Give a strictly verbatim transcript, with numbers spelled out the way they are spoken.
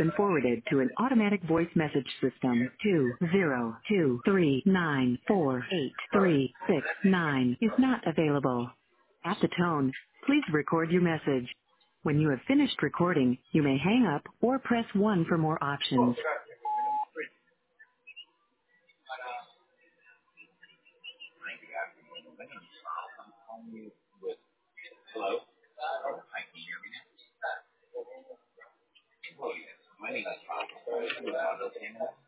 been forwarded to an automatic voice message system. Two zero two three nine four eight three six nine is not available. At the tone, please record your message. When you have finished recording, you may hang up or press one for more options. Hello? Hi, can you hear me? My name is Tom.